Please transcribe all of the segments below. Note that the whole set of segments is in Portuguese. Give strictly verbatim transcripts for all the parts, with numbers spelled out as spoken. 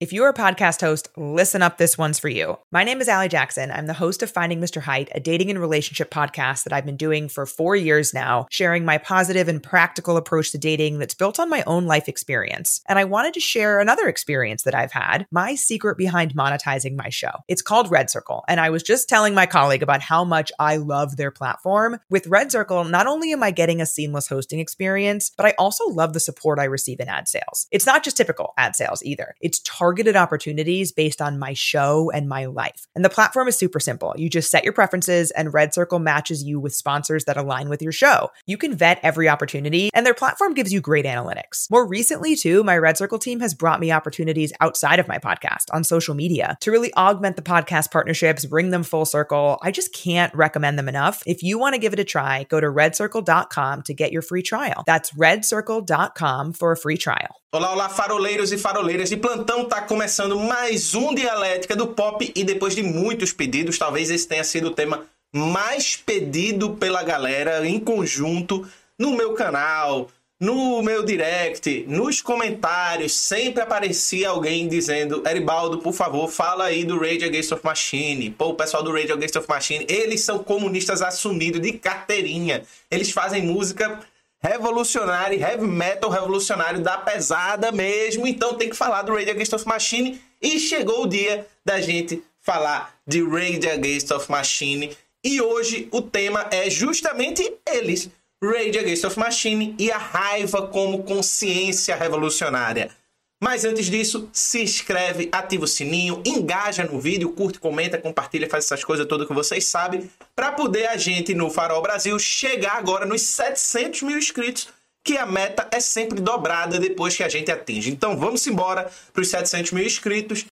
If you're a podcast host, listen up, this one's for you. My name is Allie Jackson. I'm the host of Finding Mister Height, a dating and relationship podcast that I've been doing for four years now, sharing my positive and practical approach to dating that's built on my own life experience. And I wanted to share another experience that I've had, my secret behind monetizing my show. It's called Red Circle, and I was just telling my colleague about how much I love their platform. With Red Circle, not only am I getting a seamless hosting experience, but I also love the support I receive in ad sales. It's not just typical ad sales either. It's targeted targeted opportunities based on my show and my life. And the platform is super simple. You just set your preferences and Red Circle matches you with sponsors that align with your show. You can vet every opportunity and their platform gives you great analytics. More recently too, my Red Circle team has brought me opportunities outside of my podcast on social media to really augment the podcast partnerships, bring them full circle. I just can't recommend them enough. If you want to give it a try, go to red circle dot com to get your free trial. That's red circle dot com for a free trial. Olá, olá, faroleiros e faroleiras de plantão, tá começando mais um Dialética do Pop e depois de muitos pedidos, talvez esse tenha sido o tema mais pedido pela galera em conjunto no meu canal, no meu direct, nos comentários, sempre aparecia alguém dizendo: Eribaldo, por favor, fala aí do Rage Against the Machine. Pô, o pessoal do Rage Against the Machine, eles são comunistas assumidos de carteirinha, eles fazem música revolucionário, heavy metal revolucionário da pesada mesmo, então tem que falar do Rage Against the Machine e chegou o dia da gente falar de Rage Against the Machine e hoje o tema é justamente eles, Rage Against the Machine e a raiva como consciência revolucionária. Mas antes disso, se inscreve, ativa o sininho, engaja no vídeo, curte, comenta, compartilha, faz essas coisas todas que vocês sabem, para poder a gente no Farol Brasil chegar agora nos setecentos mil inscritos, que a meta é sempre dobrada depois que a gente atinge. Então vamos embora para os setecentos mil inscritos.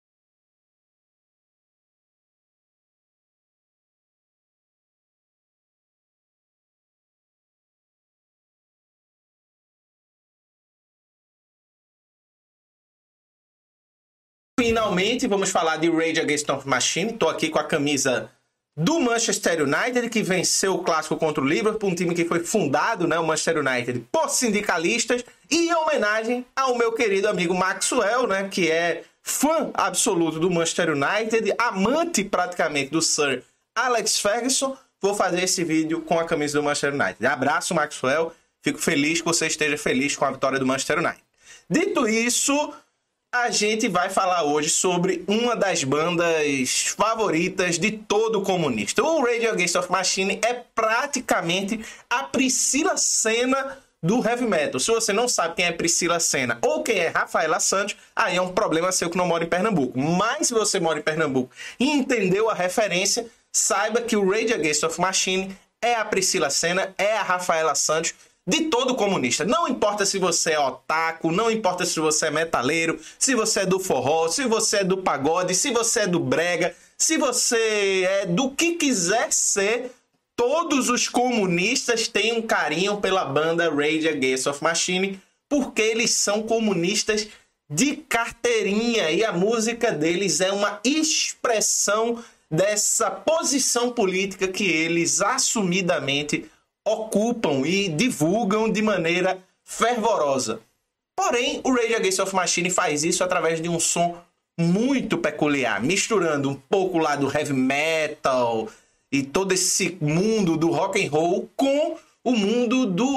Finalmente, vamos falar de Rage Against the Machine. Estou aqui com a camisa do Manchester United, que venceu o clássico contra o Liverpool, um time que foi fundado, né, o Manchester United, por sindicalistas, e em homenagem ao meu querido amigo Maxwell, né, que é fã absoluto do Manchester United, amante praticamente do Sir Alex Ferguson, vou fazer esse vídeo com a camisa do Manchester United. Abraço, Maxwell. Fico feliz que você esteja feliz com a vitória do Manchester United. Dito isso, a gente vai falar hoje sobre uma das bandas favoritas de todo comunista. O Rage Against the Machine é praticamente a Priscila Senna do heavy metal. Se você não sabe quem é Priscila Senna ou quem é Rafaela Santos, aí é um problema seu que não mora em Pernambuco. Mas se você mora em Pernambuco e entendeu a referência, saiba que o Rage Against the Machine é a Priscila Senna, é a Rafaela Santos de todo comunista. Não importa se você é otaku, não importa se você é metaleiro, se você é do forró, se você é do pagode, se você é do brega, se você é do que quiser ser, todos os comunistas têm um carinho pela banda Rage Against the Machine, porque eles são comunistas de carteirinha e a música deles é uma expressão dessa posição política que eles assumidamente ocupam e divulgam de maneira fervorosa. Porém, o Rage Against the Machine faz isso através de um som muito peculiar, misturando um pouco lá do heavy metal e todo esse mundo do rock and roll com o mundo do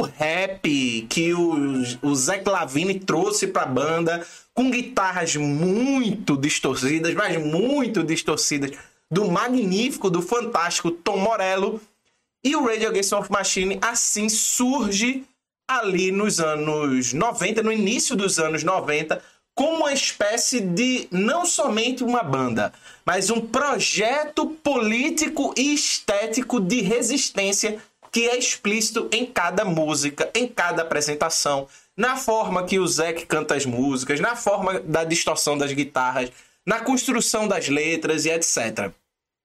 rap que o, o Zach Lavine trouxe para a banda, com guitarras muito distorcidas, mas muito distorcidas, do magnífico, do fantástico Tom Morello. E o Rage Against the Machine assim surge ali nos anos noventa, no início dos anos noventa, como uma espécie de, não somente uma banda, mas um projeto político e estético de resistência que é explícito em cada música, em cada apresentação, na forma que o Zac canta as músicas, na forma da distorção das guitarras, na construção das letras e etcétera.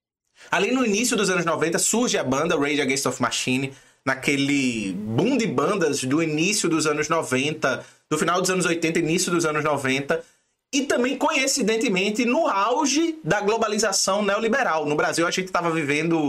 Ali no início dos anos noventa surge a banda Rage Against the Machine, naquele boom de bandas do início dos anos noventa, do final dos anos oitenta, início dos anos noventa, e também coincidentemente no auge da globalização neoliberal. No Brasil a gente estava vivendo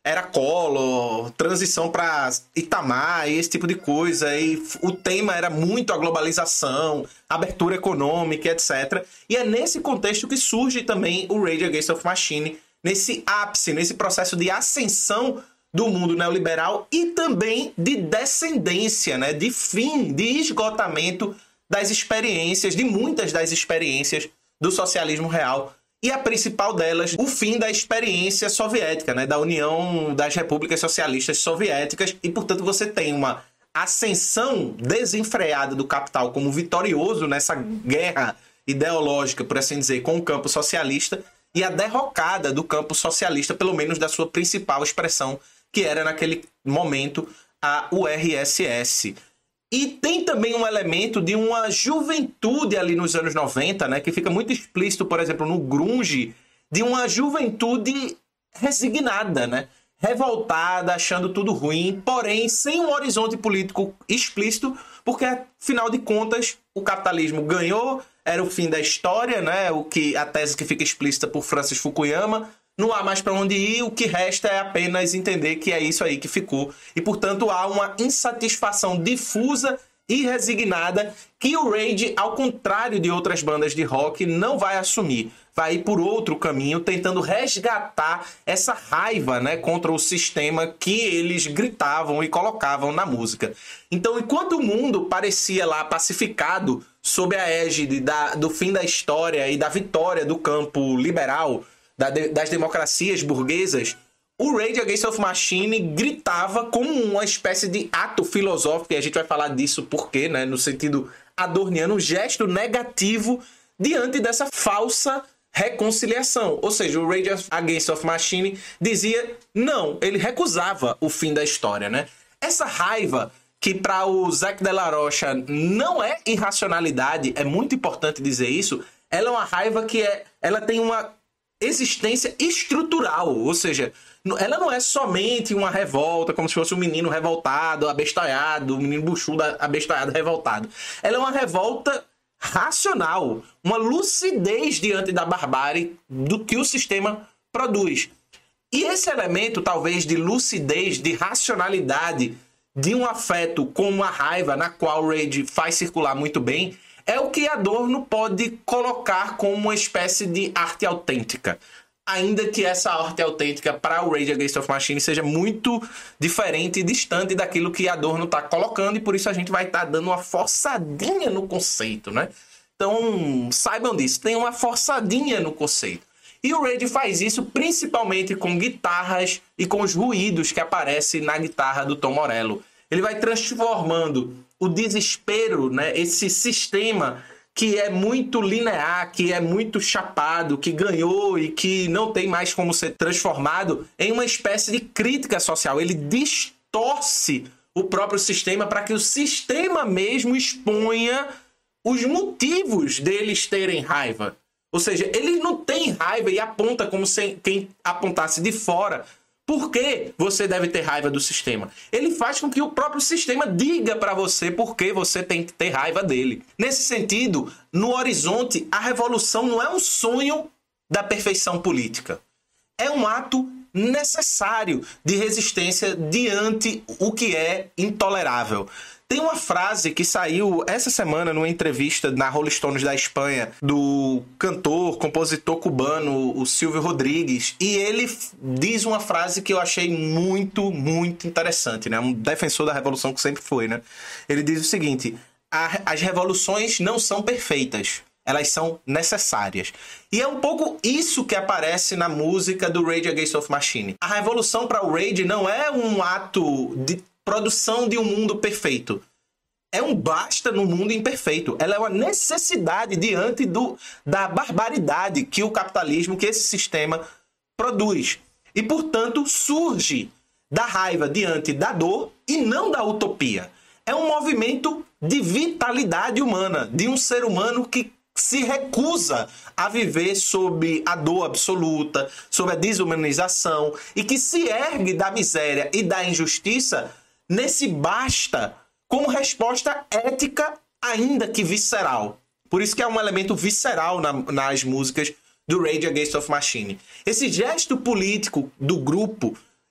era Collor, transição para Itamar, esse tipo de coisa, e o tema era muito a globalização, abertura econômica, etcétera. E é nesse contexto que surge também o Rage Against the Machine, nesse ápice, nesse processo de ascensão do mundo neoliberal e também de descendência, né? De fim, de esgotamento das experiências, de muitas das experiências do socialismo real. E a principal delas, o fim da experiência soviética, né? Da União das Repúblicas Socialistas Soviéticas. E, portanto, você tem uma ascensão desenfreada do capital como vitorioso nessa guerra ideológica, por assim dizer, com o campo socialista, e a derrocada do campo socialista, pelo menos da sua principal expressão, que era, naquele momento, a U R S S. E tem também um elemento de uma juventude ali nos anos noventa, né, que fica muito explícito, por exemplo, no grunge, de uma juventude resignada, né, revoltada, achando tudo ruim, porém sem um horizonte político explícito, porque, afinal de contas, o capitalismo ganhou, era o fim da história, né, o que, a tese que fica explícita por Francis Fukuyama. Não há mais para onde ir, o que resta é apenas entender que é isso aí que ficou. E, portanto, há uma insatisfação difusa e resignada que o Rage, ao contrário de outras bandas de rock, não vai assumir. Vai ir por outro caminho, tentando resgatar essa raiva, né, contra o sistema que eles gritavam e colocavam na música. Então, enquanto o mundo parecia lá pacificado sob a égide da, do fim da história e da vitória do campo liberal, das democracias burguesas, o Rage Against the Machine gritava como uma espécie de ato filosófico, e a gente vai falar disso porque, né, no sentido adorniano, um gesto negativo diante dessa falsa reconciliação. Ou seja, o Rage Against the Machine dizia não, ele recusava o fim da história, né? Essa raiva, que para o Zack de la Rocha não é irracionalidade, é muito importante dizer isso, ela é uma raiva que é, ela tem uma existência estrutural, ou seja, ela não é somente uma revolta, como se fosse um menino revoltado, abestalhado, um menino buchudo, abestalhado, revoltado. Ela é uma revolta racional, uma lucidez diante da barbárie do que o sistema produz. E esse elemento, talvez, de lucidez, de racionalidade, de um afeto com uma raiva, na qual o Rage faz circular muito bem, é o que Adorno pode colocar como uma espécie de arte autêntica. Ainda que essa arte autêntica para o Rage Against the Machine seja muito diferente e distante daquilo que Adorno está colocando, e por isso a gente vai estar tá dando uma forçadinha no conceito, né? Então, saibam disso, tem uma forçadinha no conceito. E o Rage faz isso principalmente com guitarras e com os ruídos que aparecem na guitarra do Tom Morello. Ele vai transformando o desespero, né, esse sistema que é muito linear, que é muito chapado, que ganhou e que não tem mais como ser transformado, em uma espécie de crítica social. Ele distorce o próprio sistema para que o sistema mesmo exponha os motivos deles terem raiva. Ou seja, ele não tem raiva e aponta como se quem apontasse de fora por que você deve ter raiva do sistema. Ele faz com que o próprio sistema diga para você por que você tem que ter raiva dele. Nesse sentido, no horizonte, a revolução não é um sonho da perfeição política. É um ato necessário de resistência diante o que é intolerável. Tem uma frase que saiu essa semana numa entrevista na Rolling Stones da Espanha, do cantor, compositor cubano, o Silvio Rodrigues, e ele diz uma frase que eu achei muito, muito interessante, né? Um defensor da revolução que sempre foi, né? Ele diz o seguinte: as revoluções não são perfeitas, elas são necessárias. E é um pouco isso que aparece na música do Rage Against the Machine. A revolução para o Rage não é um ato de produção de um mundo perfeito. É um basta no mundo imperfeito. Ela é uma necessidade diante do, da barbaridade que o capitalismo, que esse sistema produz. E, portanto, surge da raiva diante da dor e não da utopia. É um movimento de vitalidade humana, de um ser humano que se recusa a viver sob a dor absoluta, sob a desumanização, e que se ergue da miséria e da injustiça nesse basta como resposta ética, ainda que visceral. Por isso que é um elemento visceral na, nas músicas do Rage Against the Machine. Esse gesto político do grupo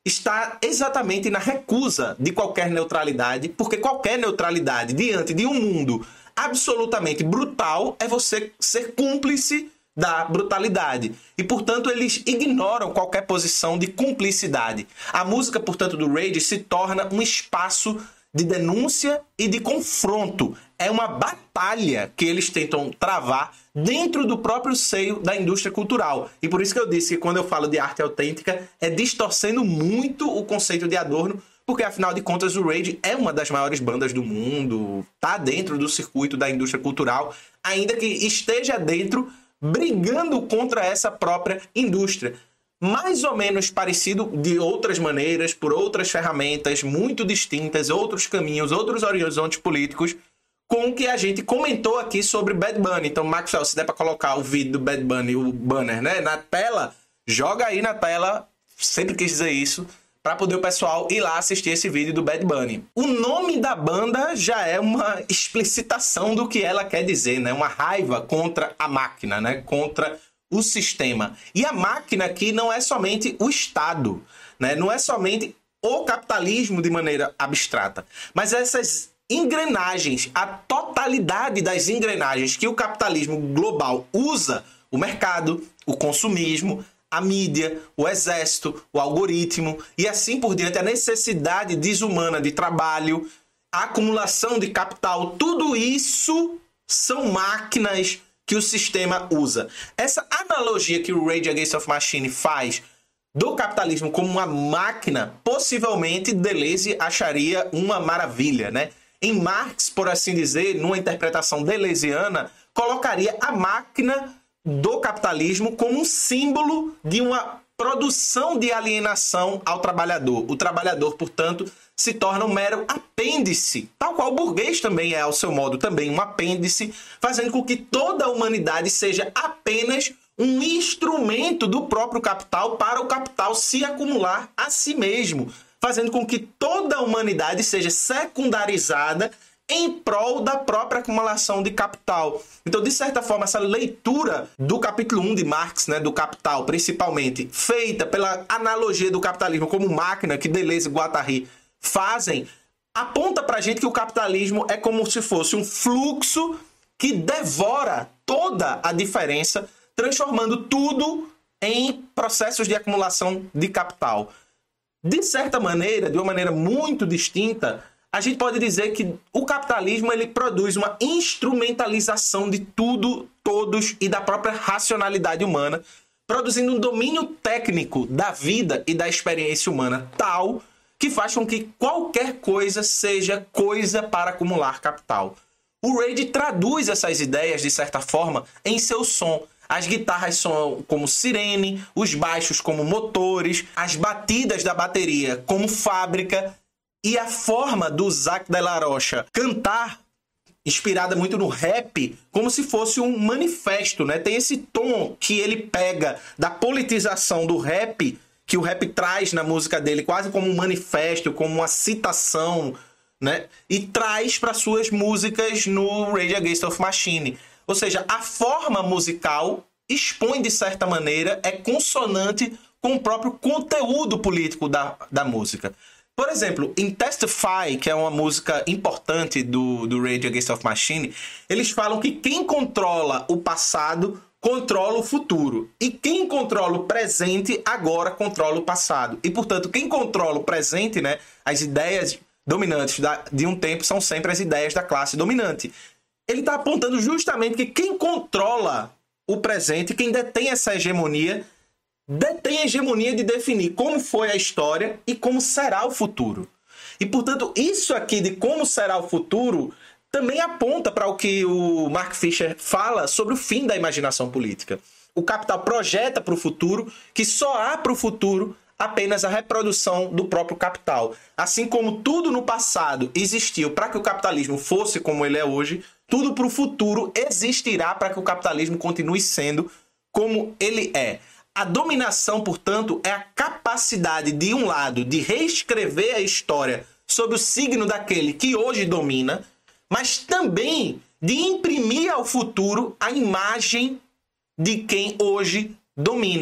está exatamente na recusa de qualquer neutralidade, porque qualquer neutralidade diante de um mundo absolutamente brutal é você ser cúmplice da brutalidade. E, portanto, eles ignoram qualquer posição de cumplicidade. A música, portanto, do Rage se torna um espaço de denúncia e de confronto. É uma batalha que eles tentam travar dentro do próprio seio da indústria cultural. E por isso que eu disse que quando eu falo de arte autêntica, é distorcendo muito o conceito de Adorno, porque afinal de contas o Rage é uma das maiores bandas do mundo, tá dentro do circuito da indústria cultural, ainda que esteja dentro brigando contra essa própria indústria. Mais ou menos parecido de outras maneiras, por outras ferramentas muito distintas, outros caminhos, outros horizontes políticos, com o que a gente comentou aqui sobre Bad Bunny. Então, Maxwell, se der para colocar o vídeo do Bad Bunny, o banner, né, na tela, joga aí na tela, sempre quis dizer isso, para poder o pessoal ir lá assistir esse vídeo do Bad Bunny. O nome da banda já é uma explicitação do que ela quer dizer, né? Uma raiva contra a máquina, né? Contra o sistema. E a máquina aqui não é somente o Estado, né? Não é somente o capitalismo de maneira abstrata, mas essas engrenagens, a totalidade das engrenagens que o capitalismo global usa, o mercado, o consumismo, a mídia, o exército, o algoritmo e assim por diante, a necessidade desumana de trabalho, a acumulação de capital, tudo isso são máquinas que o sistema usa. Essa analogia que o Rage Against the Machine faz do capitalismo como uma máquina, possivelmente Deleuze acharia uma maravilha, né? Em Marx, por assim dizer, numa interpretação deleuziana, colocaria a máquina do capitalismo como um símbolo de uma produção de alienação ao trabalhador. O trabalhador, portanto, se torna um mero apêndice, tal qual o burguês também é, ao seu modo, também um apêndice, fazendo com que toda a humanidade seja apenas um instrumento do próprio capital para o capital se acumular a si mesmo, fazendo com que toda a humanidade seja secundarizada em prol da própria acumulação de capital. Então, de certa forma, essa leitura do capítulo um de Marx, né, do Capital, principalmente, feita pela analogia do capitalismo como máquina que Deleuze e Guattari fazem, aponta pra gente que o capitalismo é como se fosse um fluxo que devora toda a diferença, transformando tudo em processos de acumulação de capital. De certa maneira, de uma maneira muito distinta, a gente pode dizer que o capitalismo ele produz uma instrumentalização de tudo, todos e da própria racionalidade humana, produzindo um domínio técnico da vida e da experiência humana tal que faz com que qualquer coisa seja coisa para acumular capital. O Rage traduz essas ideias, de certa forma, em seu som. As guitarras são como sirene, os baixos como motores, as batidas da bateria como fábrica, e a forma do Zack de la Rocha cantar, inspirada muito no rap, como se fosse um manifesto, né? Tem esse tom que ele pega da politização do rap, que o rap traz na música dele quase como um manifesto, como uma citação, né? E traz para suas músicas no Rage Against the Machine. Ou seja, a forma musical expõe, de certa maneira, é consonante com o próprio conteúdo político da, da música. Por exemplo, em Testify, que é uma música importante do, do Rage Against the Machine, eles falam que quem controla o passado controla o futuro. E quem controla o presente agora controla o passado. E, portanto, quem controla o presente, né, as ideias dominantes da, de um tempo são sempre as ideias da classe dominante. Ele está apontando justamente que quem controla o presente, quem detém essa hegemonia, detém a hegemonia de definir como foi a história e como será o futuro. E, portanto, isso aqui de como será o futuro também aponta para o que o Mark Fisher fala sobre o fim da imaginação política. O capital projeta para o futuro que só há para o futuro apenas a reprodução do próprio capital. Assim como tudo no passado existiu para que o capitalismo fosse como ele é hoje, tudo para o futuro existirá para que o capitalismo continue sendo como ele é. A dominação, portanto, é a capacidade, de um lado, de reescrever a história sob o signo daquele que hoje domina, mas também de imprimir ao futuro a imagem de quem hoje domina.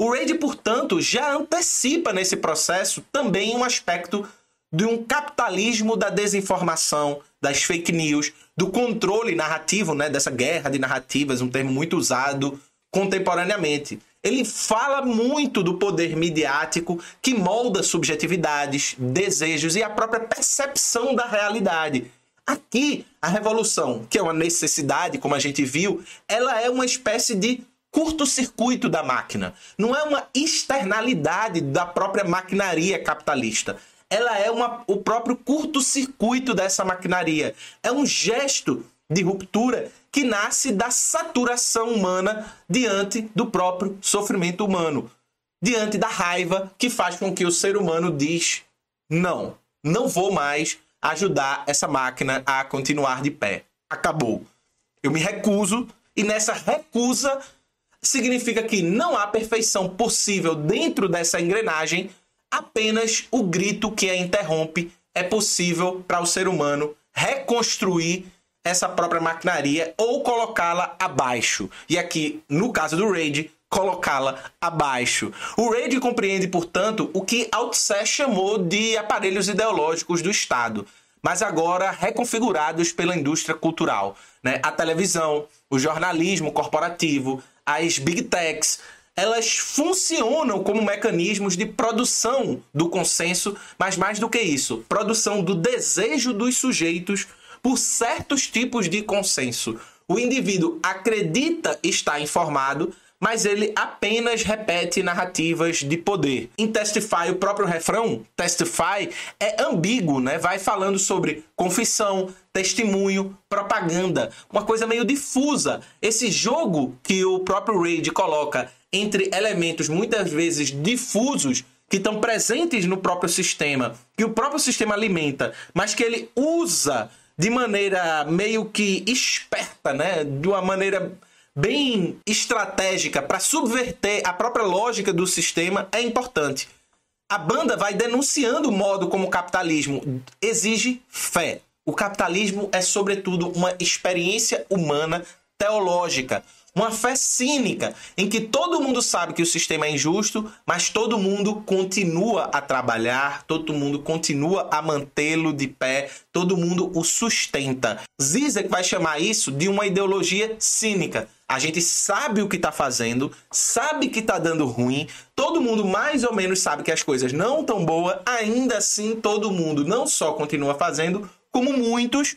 O Rage, portanto, já antecipa nesse processo também um aspecto de um capitalismo da desinformação, das fake news, do controle narrativo, né, dessa guerra de narrativas, um termo muito usado contemporaneamente. Ele fala muito do poder midiático que molda subjetividades, desejos e a própria percepção da realidade. Aqui, a revolução, que é uma necessidade, como a gente viu, ela é uma espécie de curto-circuito da máquina. Não é uma externalidade da própria maquinaria capitalista. Ela é uma, o próprio curto-circuito dessa maquinaria. É um gesto de ruptura que nasce da saturação humana diante do próprio sofrimento humano. Diante da raiva que faz com que o ser humano diz: não, não vou mais ajudar essa máquina a continuar de pé. Acabou. Eu me recuso, e nessa recusa significa que não há perfeição possível dentro dessa engrenagem. Apenas o grito que a interrompe é possível para o ser humano reconstruir essa própria maquinaria ou colocá-la abaixo. E aqui, no caso do Rage, colocá-la abaixo. O Rage compreende, portanto, o que Althusser chamou de aparelhos ideológicos do Estado, mas agora reconfigurados pela indústria cultural, né? A televisão, o jornalismo corporativo, as big techs, elas funcionam como mecanismos de produção do consenso, mas mais do que isso, produção do desejo dos sujeitos por certos tipos de consenso. O indivíduo acredita estar informado, mas ele apenas repete narrativas de poder. Em Testify, o próprio refrão, Testify, é ambíguo, né? Vai falando sobre confissão, testemunho, propaganda, uma coisa meio difusa. Esse jogo que o próprio Rage coloca entre elementos muitas vezes difusos, que estão presentes no próprio sistema, que o próprio sistema alimenta, mas que ele usa de maneira meio que esperta, né? De uma maneira bem estratégica para subverter a própria lógica do sistema, é importante. A banda vai denunciando o modo como o capitalismo exige fé. O capitalismo é, sobretudo, uma experiência humana teológica. Uma fé cínica, em que todo mundo sabe que o sistema é injusto, mas todo mundo continua a trabalhar, todo mundo continua a mantê-lo de pé, todo mundo o sustenta. Zizek vai chamar isso de uma ideologia cínica. A gente sabe o que está fazendo, sabe que está dando ruim, todo mundo mais ou menos sabe que as coisas não estão boas, ainda assim todo mundo não só continua fazendo, como muitos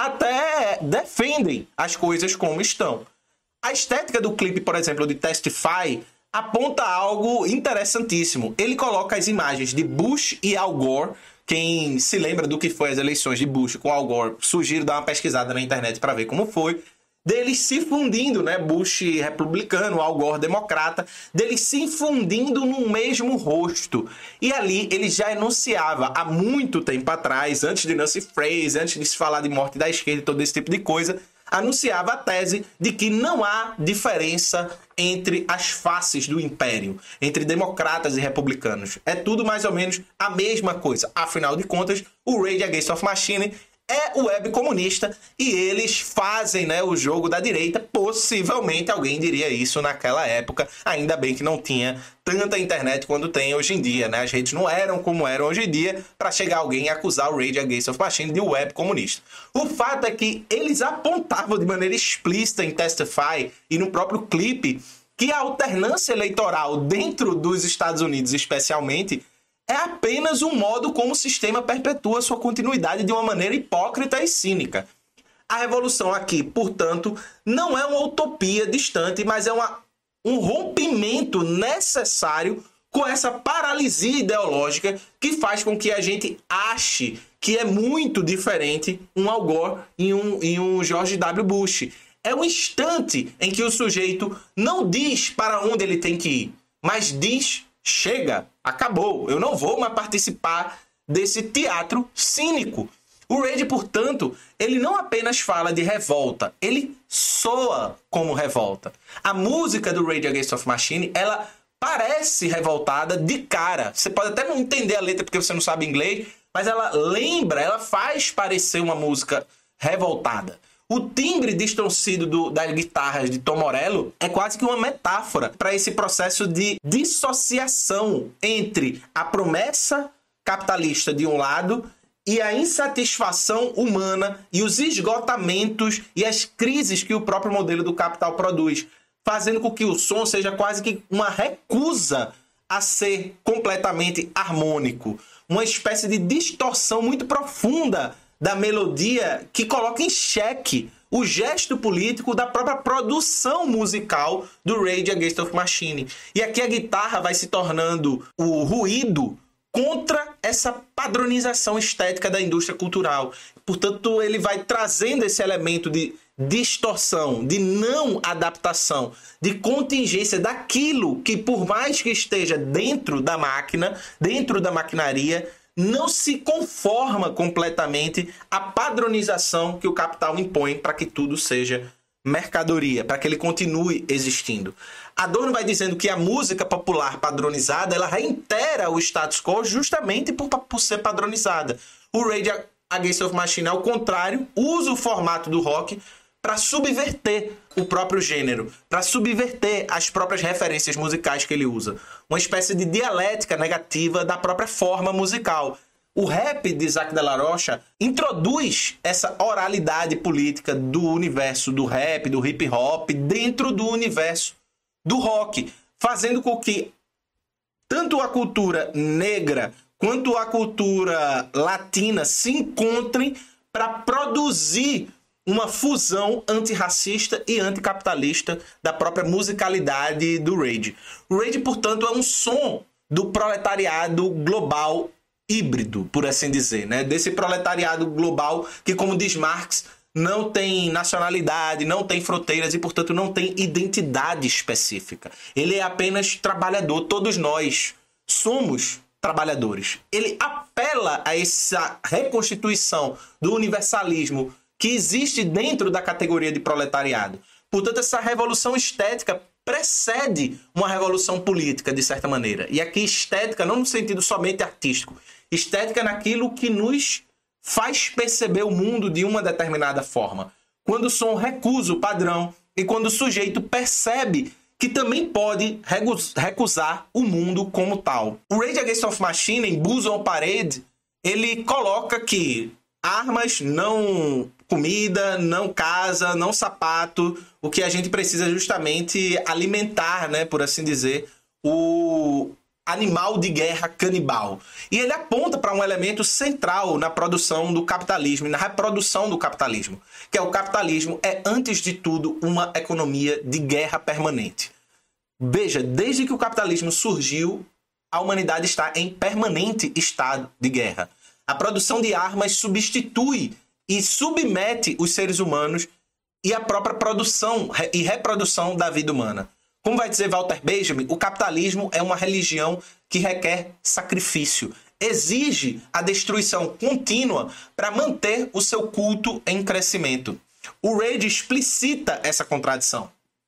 até defendem as coisas como estão. A estética do clipe, por exemplo, de Testify, aponta algo interessantíssimo. Ele coloca as imagens de Bush e Al Gore. Quem se lembra do que foi as eleições de Bush com Al Gore, sugiro dar uma pesquisada na internet para ver como foi. Deles se fundindo, né? Bush republicano, Al Gore democrata, deles se fundindo no mesmo rosto. E ali ele já enunciava há muito tempo atrás, antes de Nancy Fraser, antes de se falar de morte da esquerda e todo esse tipo de coisa, anunciava a tese de que não há diferença entre as faces do império, entre democratas e republicanos. É tudo mais ou menos a mesma coisa. Afinal de contas, o Rage Against the Machine é o web comunista e eles fazem, né, o jogo da direita. Possivelmente alguém diria isso naquela época. Ainda bem que não tinha tanta internet quanto tem hoje em dia, né? As redes não eram como eram hoje em dia para chegar alguém e acusar o Rage Against the Machine de web comunista. O fato é que eles apontavam de maneira explícita em Testify e no próprio clipe que a alternância eleitoral dentro dos Estados Unidos, especialmente, é apenas um modo como o sistema perpetua sua continuidade de uma maneira hipócrita e cínica. A revolução aqui, portanto, não é uma utopia distante, mas é uma, um rompimento necessário com essa paralisia ideológica que faz com que a gente ache que é muito diferente um Al Gore e um, e um George W. Bush. É um instante em que o sujeito não diz para onde ele tem que ir, mas diz: chega, acabou, eu não vou mais participar desse teatro cínico. O Rage, portanto, ele não apenas fala de revolta, ele soa como revolta. A música do Rage Against the Machine, ela parece revoltada de cara. Você pode até não entender a letra porque você não sabe inglês, mas ela lembra, ela faz parecer uma música revoltada. O timbre distorcido do, das guitarras de Tom Morello é quase que uma metáfora para esse processo de dissociação entre a promessa capitalista de um lado e a insatisfação humana e os esgotamentos e as crises que o próprio modelo do capital produz, fazendo com que o som seja quase que uma recusa a ser completamente harmônico, uma espécie de distorção muito profunda da melodia que coloca em xeque o gesto político da própria produção musical do Rage Against the Machine. E aqui a guitarra vai se tornando o ruído contra essa padronização estética da indústria cultural. Portanto, ele vai trazendo esse elemento de distorção, de não adaptação, de contingência daquilo que, por mais que esteja dentro da máquina, dentro da maquinaria, não se conforma completamente à padronização que o capital impõe para que tudo seja mercadoria, para que ele continue existindo. Adorno vai dizendo que a música popular padronizada, ela reitera o status quo justamente por, por ser padronizada. O Rage Against the Machine, ao contrário, usa o formato do rock para subverter o próprio gênero, para subverter as próprias referências musicais que ele usa. Uma espécie de dialética negativa da própria forma musical. O rap de Isaac de la Rocha introduz essa oralidade política do universo do rap, do hip hop, dentro do universo do rock, fazendo com que tanto a cultura negra quanto a cultura latina se encontrem para produzir uma fusão antirracista e anticapitalista da própria musicalidade do Rage. O Rage, portanto, é um som do proletariado global híbrido, por assim dizer, né? Desse proletariado global que, como diz Marx, não tem nacionalidade, não tem fronteiras e, portanto, não tem identidade específica. Ele é apenas trabalhador. Todos nós somos trabalhadores. Ele apela a essa reconstituição do universalismo que existe dentro da categoria de proletariado. Portanto, essa revolução estética precede uma revolução política, de certa maneira. E aqui estética não no sentido somente artístico. Estética naquilo que nos faz perceber o mundo de uma determinada forma. Quando o som recusa o padrão e quando o sujeito percebe que também pode recusar o mundo como tal. O Rage Against the Machine, em Bulls on Parade, ele coloca que armas, não comida, não casa, não sapato. O que a gente precisa justamente alimentar, né, por assim dizer, o animal de guerra canibal. E ele aponta para um elemento central na produção do capitalismo e na reprodução do capitalismo, que é o capitalismo é, antes de tudo, uma economia de guerra permanente. Veja, desde que o capitalismo surgiu, a humanidade está em permanente estado de guerra. A produção de armas substitui e submete os seres humanos e a própria produção e reprodução da vida humana. Como vai dizer Walter Benjamin, o capitalismo é uma religião que requer sacrifício. Exige a destruição contínua para manter o seu culto em crescimento. O Rage explicita essa contradição.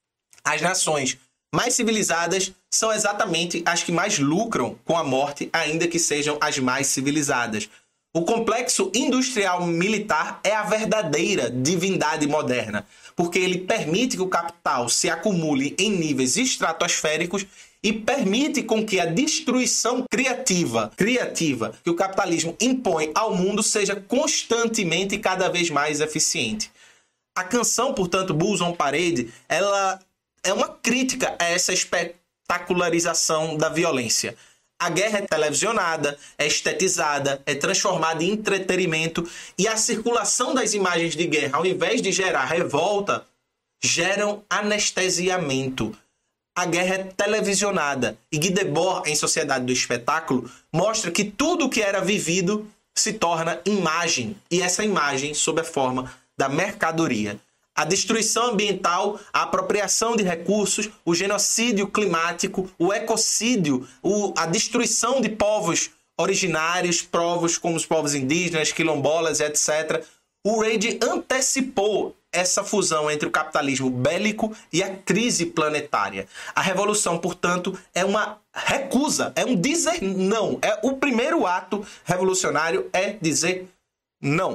As nações mais civilizadas são exatamente as que mais lucram com a morte, ainda que sejam as mais civilizadas. O complexo industrial militar é a verdadeira divindade moderna, porque ele permite que o capital se acumule em níveis estratosféricos e permite com que a destruição criativa, criativa que o capitalismo impõe ao mundo seja constantemente e cada vez mais eficiente. A canção, portanto, Bulls on Parade, ela é uma crítica a essa espetacularização da violência. A guerra é televisionada, é estetizada, é transformada em entretenimento e a circulação das imagens de guerra, ao invés de gerar revolta, geram anestesiamento. A guerra é televisionada e Guy Debord, em Sociedade do Espetáculo, mostra que tudo o que era vivido se torna imagem, e essa imagem sob a forma da mercadoria. A destruição ambiental, a apropriação de recursos, o genocídio climático, o ecocídio, o, a destruição de povos originários, povos como os povos indígenas, quilombolas, etcétera. O Rage antecipou essa fusão entre o capitalismo bélico e a crise planetária. A revolução, portanto, é uma recusa, é um dizer não. É o primeiro ato revolucionário é dizer não.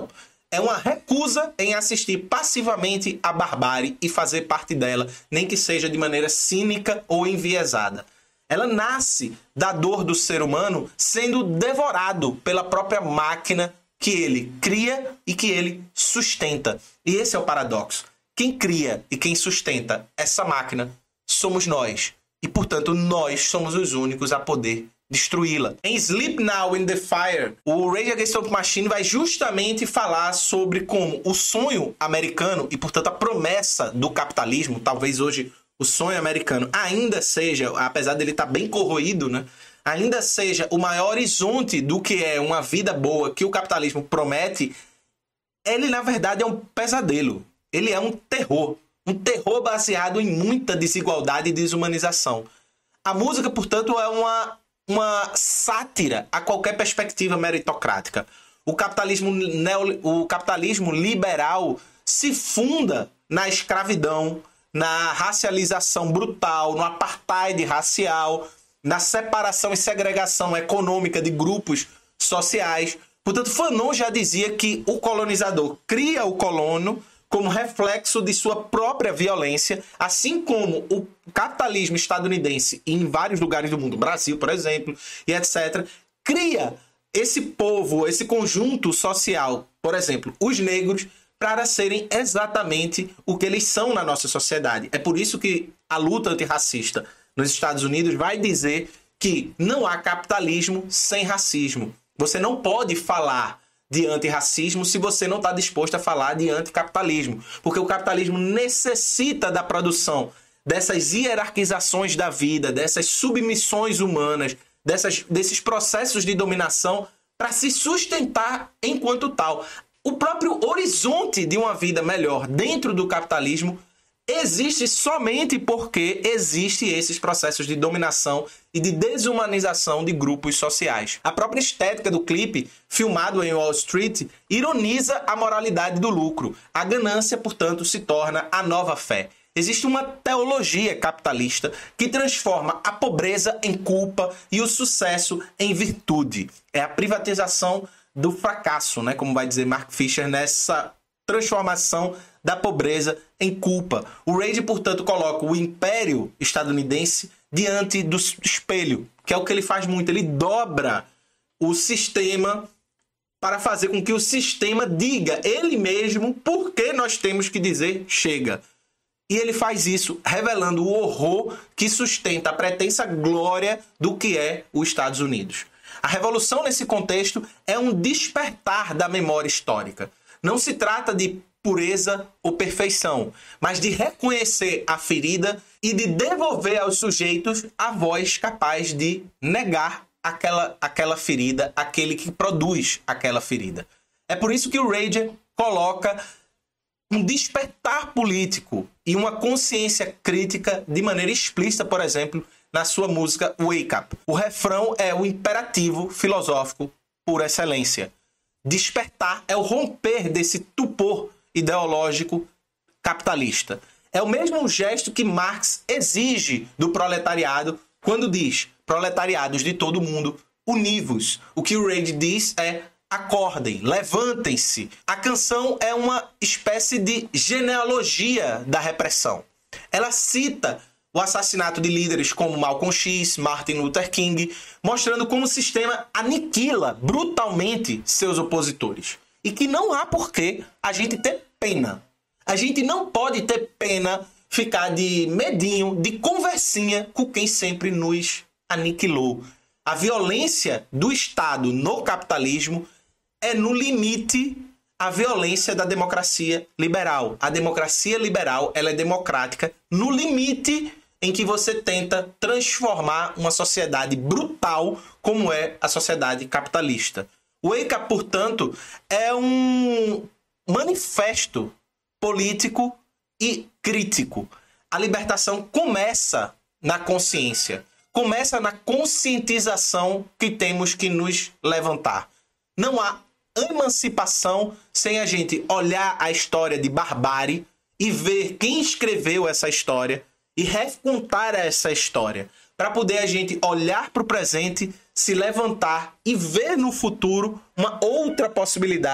é uma recusa em assistir passivamente à barbárie e fazer parte dela, nem que seja de maneira cínica ou enviesada. Ela nasce da dor do ser humano sendo devorado pela própria máquina que ele cria e que ele sustenta. E esse é o paradoxo. Quem cria e quem sustenta essa máquina somos nós. E, portanto, nós somos os únicos a poder destruí-la. Em Sleep Now in the Fire, o Rage Against the Machine vai justamente falar sobre como o sonho americano e, portanto, a promessa do capitalismo, talvez hoje o sonho americano ainda seja, apesar dele estar bem corroído, né? Ainda seja o maior horizonte do que é uma vida boa que o capitalismo promete, ele, na verdade, é um pesadelo. Ele é um terror. Um terror baseado em muita desigualdade e desumanização. A música, portanto, é uma, uma sátira a qualquer perspectiva meritocrática. O capitalismo, neo, o capitalismo liberal se funda na escravidão, na racialização brutal, no apartheid racial, na separação e segregação econômica de grupos sociais. Portanto, Fanon já dizia que o colonizador cria o colono como reflexo de sua própria violência, assim como o capitalismo estadunidense em vários lugares do mundo, Brasil, por exemplo, e etcétera, cria esse povo, esse conjunto social, por exemplo, os negros, para serem exatamente o que eles são na nossa sociedade. É por isso que a luta antirracista nos Estados Unidos vai dizer que não há capitalismo sem racismo. Você não pode falar de antirracismo se você não está disposto a falar de anticapitalismo. Porque o capitalismo necessita da produção dessas hierarquizações da vida, dessas submissões humanas, dessas, desses processos de dominação para se sustentar enquanto tal. O próprio horizonte de uma vida melhor dentro do capitalismo existe somente porque existem esses processos de dominação e de desumanização de grupos sociais. A própria estética do clipe, filmado em Wall Street, ironiza a moralidade do lucro. A ganância, portanto, se torna a nova fé. Existe uma teologia capitalista que transforma a pobreza em culpa e o sucesso em virtude. É a privatização do fracasso, né? Como vai dizer Mark Fisher, nessa transformação da pobreza em culpa. O Rage, portanto, coloca o império estadunidense diante do espelho, que é o que ele faz muito. Ele dobra o sistema para fazer com que o sistema diga ele mesmo por que nós temos que dizer chega. E ele faz isso revelando o horror que sustenta a pretensa glória do que é os Estados Unidos. A revolução, nesse contexto, é um despertar da memória histórica. Não se trata de pureza ou perfeição, mas de reconhecer a ferida e de devolver aos sujeitos a voz capaz de negar aquela, aquela ferida, aquele que produz aquela ferida. É por isso que o Rage coloca um despertar político e uma consciência crítica de maneira explícita, por exemplo, na sua música Wake Up. O refrão é o imperativo filosófico por excelência. Despertar é o romper desse tupor ideológico capitalista. É o mesmo gesto que Marx exige do proletariado quando diz: proletariados de todo mundo, univos. O que o Rage diz é: acordem, levantem-se. A canção é uma espécie de genealogia da repressão. Ela cita o assassinato de líderes como Malcolm X, Martin Luther King, mostrando como o sistema aniquila brutalmente seus opositores. E que não há por que a gente ter pena. A gente não pode ter pena, ficar de medinho, de conversinha com quem sempre nos aniquilou. A violência do Estado no capitalismo é, no limite, a violência da democracia liberal. A democracia liberal, ela é democrática no limite em que você tenta transformar uma sociedade brutal como é a sociedade capitalista. O Wake Up, portanto, é um manifesto político e crítico. A libertação começa na consciência, começa na conscientização que temos que nos levantar. Não há emancipação sem a gente olhar a história de barbárie e ver quem escreveu essa história e recontar essa história, para poder a gente olhar para o presente, se levantar e ver no futuro uma outra possibilidade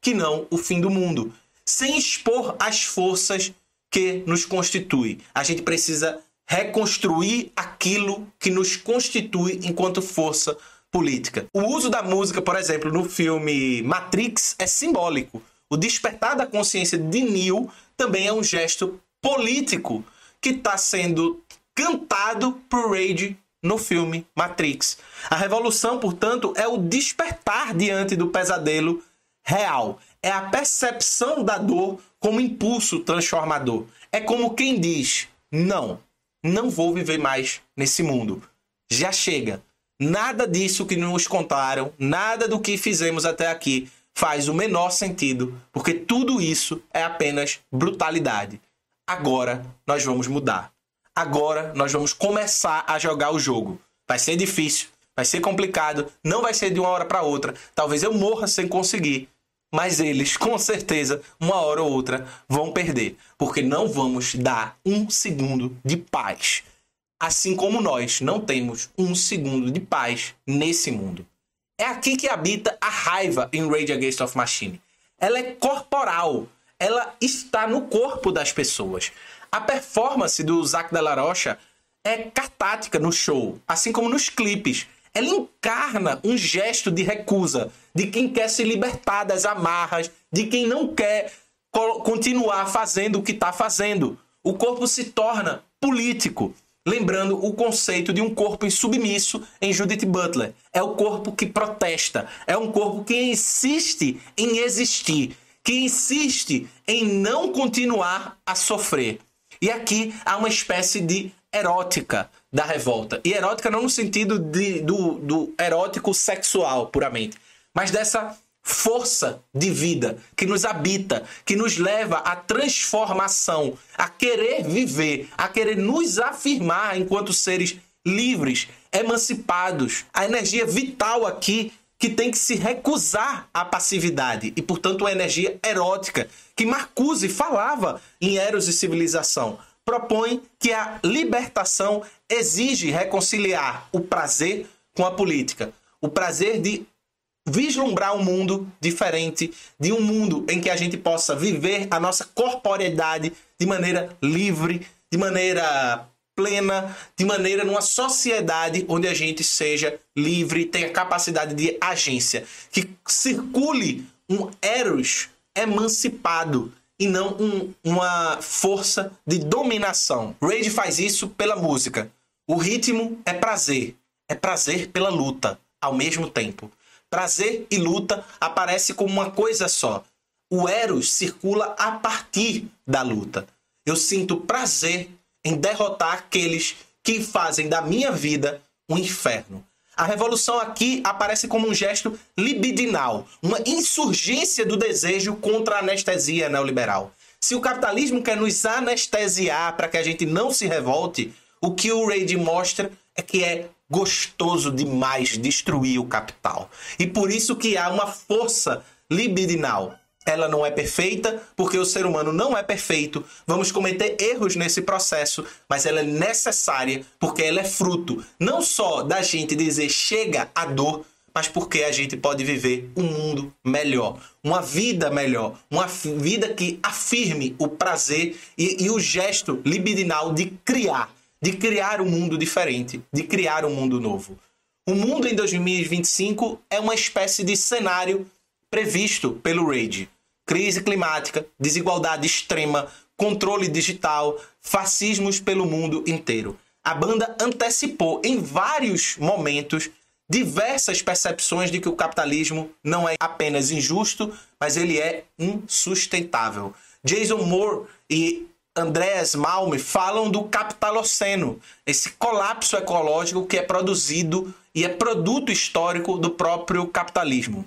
que não o fim do mundo, sem expor as forças que nos constituem. A gente precisa reconstruir aquilo que nos constitui enquanto força política. O uso da música, por exemplo, no filme Matrix é simbólico. O despertar da consciência de Neo também é um gesto político que está sendo cantado por Rage no filme Matrix. A revolução, portanto, é o despertar diante do pesadelo real. É a percepção da dor como impulso transformador. É como quem diz, não, não vou viver mais nesse mundo. Já chega. Nada disso que nos contaram, nada do que fizemos até aqui faz o menor sentido, porque tudo isso é apenas brutalidade. Agora nós vamos mudar. Agora nós vamos começar a jogar o jogo. Vai ser difícil, vai ser complicado, não vai ser de uma hora para outra. Talvez eu morra sem conseguir, mas eles, com certeza, uma hora ou outra vão perder, porque não vamos dar um segundo de paz. Assim como nós não temos um segundo de paz nesse mundo. É aqui que habita a raiva em Rage Against the Machine. Ela é corporal. Ela está no corpo das pessoas. A performance do Zack de la Rocha é catártica no show, assim como nos clipes. Ela encarna um gesto de recusa, de quem quer se libertar das amarras, de quem não quer continuar fazendo o que está fazendo. O corpo se torna político. Lembrando o conceito de um corpo insubmisso em Judith Butler. É o corpo que protesta. É um corpo que insiste em existir. Que insiste em não continuar a sofrer. E aqui há uma espécie de erótica da revolta. E erótica não no sentido de, do, do erótico sexual, puramente. Mas dessa força de vida que nos habita, que nos leva à transformação, a querer viver, a querer nos afirmar enquanto seres livres, emancipados. A energia vital aqui que tem que se recusar à passividade e, portanto, a energia erótica que Marcuse falava em Eros e Civilização. Propõe que a libertação exige reconciliar o prazer com a política. O prazer de vislumbrar um mundo diferente, de um mundo em que a gente possa viver a nossa corporeidade de maneira livre, de maneira plena, de maneira numa sociedade onde a gente seja livre, tenha capacidade de agência, que circule um Eros emancipado e não um, uma força de dominação. Rage faz isso pela música. O ritmo é prazer, é prazer pela luta ao mesmo tempo. Prazer e luta aparecem como uma coisa só. O Eros circula a partir da luta. Eu sinto prazer em derrotar aqueles que fazem da minha vida um inferno. A revolução aqui aparece como um gesto libidinal, uma insurgência do desejo contra a anestesia neoliberal. Se o capitalismo quer nos anestesiar para que a gente não se revolte, o que o Rage mostra é que é gostoso demais destruir o capital. E por isso que há uma força libidinal. Ela não é perfeita, porque o ser humano não é perfeito. Vamos cometer erros nesse processo, mas ela é necessária, porque ela é fruto não só da gente dizer chega à dor, mas porque a gente pode viver um mundo melhor, uma vida melhor, uma vida que afirme o prazer e, e o gesto libidinal de criar. De criar um mundo diferente, de criar um mundo novo. O mundo em dois mil e vinte e cinco é uma espécie de cenário previsto pelo Rage. Crise climática, desigualdade extrema, controle digital, fascismos pelo mundo inteiro. A banda antecipou em vários momentos diversas percepções de que o capitalismo não é apenas injusto, mas ele é insustentável. Jason Moore e Andreas Malm falam do capitaloceno, esse colapso ecológico que é produzido e é produto histórico do próprio capitalismo.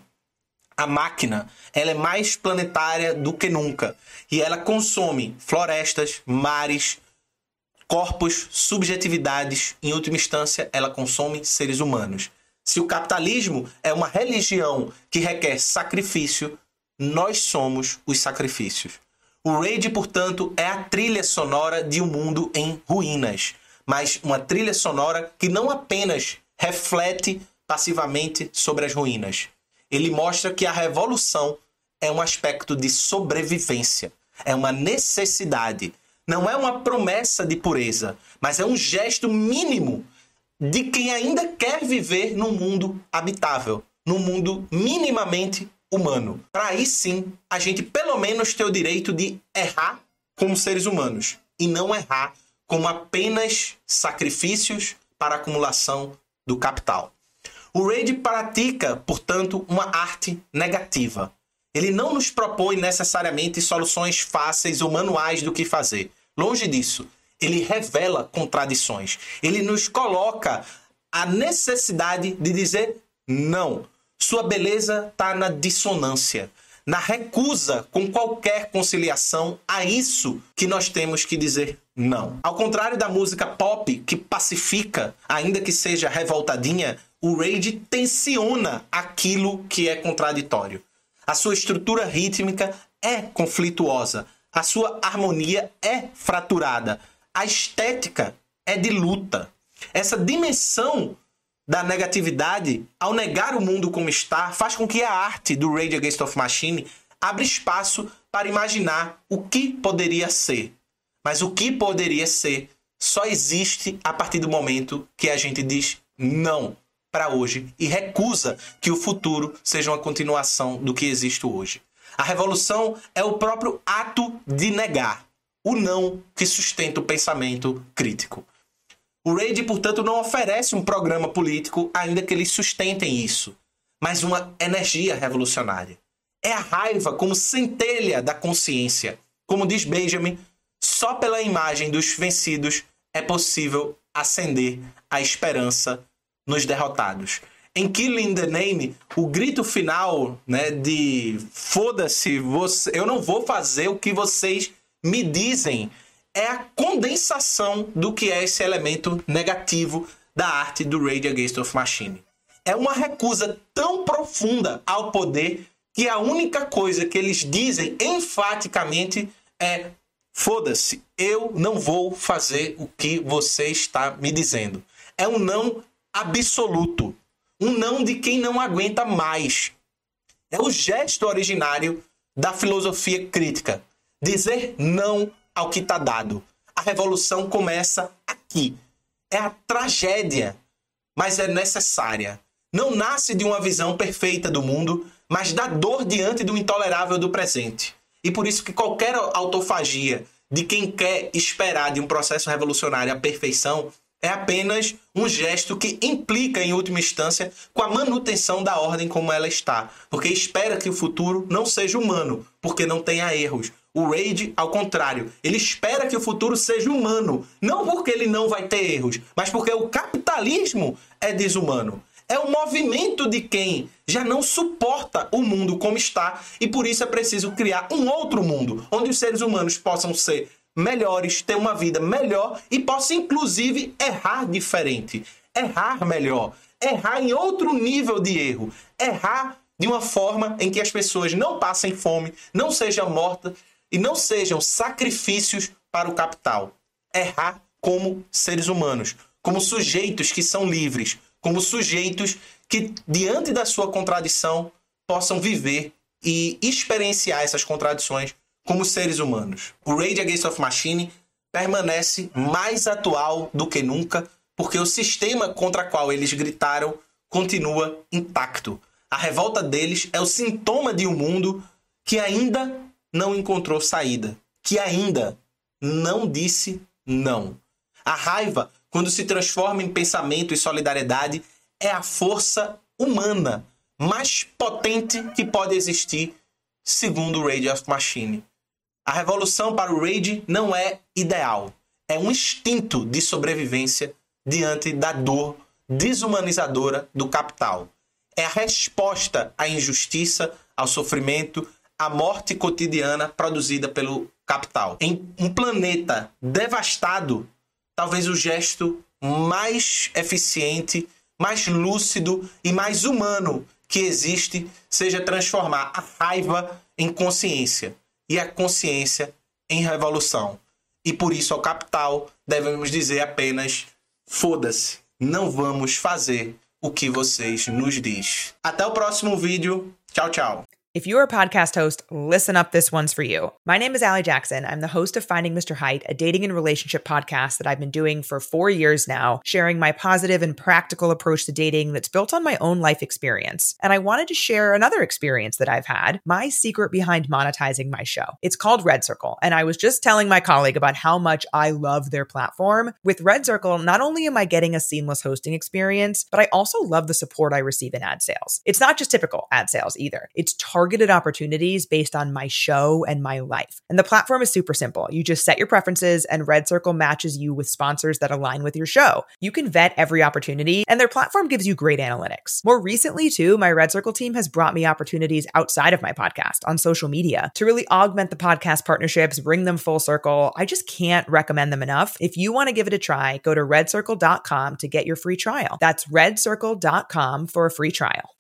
A máquina, ela é mais planetária do que nunca e ela consome florestas, mares, corpos, subjetividades. Em última instância, ela consome seres humanos. Se o capitalismo é uma religião que requer sacrifício, nós somos os sacrifícios. O Rage, portanto, é a trilha sonora de um mundo em ruínas, mas uma trilha sonora que não apenas reflete passivamente sobre as ruínas. Ele mostra que a revolução é um aspecto de sobrevivência. É uma necessidade. Não é uma promessa de pureza, mas é um gesto mínimo de quem ainda quer viver num mundo habitável, num mundo minimamente humano. Para aí sim, a gente pelo menos ter o direito de errar como seres humanos e não errar como apenas sacrifícios para a acumulação do capital. O Reid pratica, portanto, uma arte negativa. Ele não nos propõe necessariamente soluções fáceis ou manuais do que fazer. Longe disso. Ele revela contradições. Ele nos coloca a necessidade de dizer não. Sua beleza está na dissonância, na recusa com qualquer conciliação a isso que nós temos que dizer não. Ao contrário da música pop, que pacifica, ainda que seja revoltadinha, o Reid tensiona aquilo que é contraditório. A sua estrutura rítmica é conflituosa. A sua harmonia é fraturada. A estética é de luta. Essa dimensão da negatividade, ao negar o mundo como está, faz com que a arte do Rage Against the Machine abra espaço para imaginar o que poderia ser. Mas o que poderia ser só existe a partir do momento que a gente diz não para hoje e recusa que o futuro seja uma continuação do que existe hoje. A revolução é o próprio ato de negar, o não que sustenta o pensamento crítico. O Reid, portanto, não oferece um programa político, ainda que eles sustentem isso, mas uma energia revolucionária. É a raiva como centelha da consciência. Como diz Benjamin, só pela imagem dos vencidos é possível acender a esperança nos derrotados. Em Killing the Name, o grito final, né, de foda-se, você, eu não vou fazer o que vocês me dizem, é a condensação do que é esse elemento negativo da arte do Rage Against the Machine. É uma recusa tão profunda ao poder que a única coisa que eles dizem enfaticamente é: foda-se, eu não vou fazer o que você está me dizendo. É um não absoluto. Um não de quem não aguenta mais. É o gesto originário da filosofia crítica. Dizer não ao que está dado. A revolução começa aqui. É a tragédia, mas é necessária. Não nasce de uma visão perfeita do mundo, mas da dor diante do intolerável do presente. E por isso que qualquer autofagia de quem quer esperar de um processo revolucionário a perfeição é apenas um gesto que implica, em última instância, com a manutenção da ordem como ela está. Porque espera que o futuro não seja humano, porque não tenha erros. O Reid, ao contrário, ele espera que o futuro seja humano. Não porque ele não vai ter erros, mas porque o capitalismo é desumano. É um movimento de quem já não suporta o mundo como está e por isso é preciso criar um outro mundo, onde os seres humanos possam ser melhores, ter uma vida melhor e possam inclusive errar diferente, errar melhor, errar em outro nível de erro, errar de uma forma em que as pessoas não passem fome, não sejam mortas e não sejam sacrifícios para o capital. Errar como seres humanos, como sujeitos que são livres, como sujeitos que, diante da sua contradição, possam viver e experienciar essas contradições como seres humanos. O Rage Against the Machine permanece mais atual do que nunca, porque o sistema contra o qual eles gritaram continua intacto. A revolta deles é o sintoma de um mundo que ainda não encontrou saída, que ainda não disse não. A raiva, quando se transforma em pensamento e solidariedade, é a força humana mais potente que pode existir, segundo o Rage Against the Machine. A revolução para o Rage não é ideal. É um instinto de sobrevivência diante da dor desumanizadora do capital. É a resposta à injustiça, ao sofrimento, à morte cotidiana produzida pelo capital. Em um planeta devastado, talvez o gesto mais eficiente, mais lúcido e mais humano que existe seja transformar a raiva em consciência e a consciência em revolução. E por isso ao capital devemos dizer apenas: foda-se, não vamos fazer o que vocês nos diz. Até o próximo vídeo. Tchau, tchau. If you're a podcast host, listen up, this one's for you. My name is Allie Jackson. I'm the host of Finding Mister Height, a dating and relationship podcast that I've been doing for four years now, sharing my positive and practical approach to dating that's built on my own life experience. And I wanted to share another experience that I've had, my secret behind monetizing my show. It's called Red Circle, and I was just telling my colleague about how much I love their platform. With Red Circle, not only am I getting a seamless hosting experience, but I also love the support I receive in ad sales. It's not just typical ad sales either. It's targeted opportunities based on my show and my life. And the platform is super simple. You just set your preferences and Red Circle matches you with sponsors that align with your show. You can vet every opportunity and their platform gives you great analytics. More recently too, my Red Circle team has brought me opportunities outside of my podcast on social media to really augment the podcast partnerships, bring them full circle. I just can't recommend them enough. If you want to give it a try, go to red circle dot com to get your free trial. That's red circle dot com for a free trial.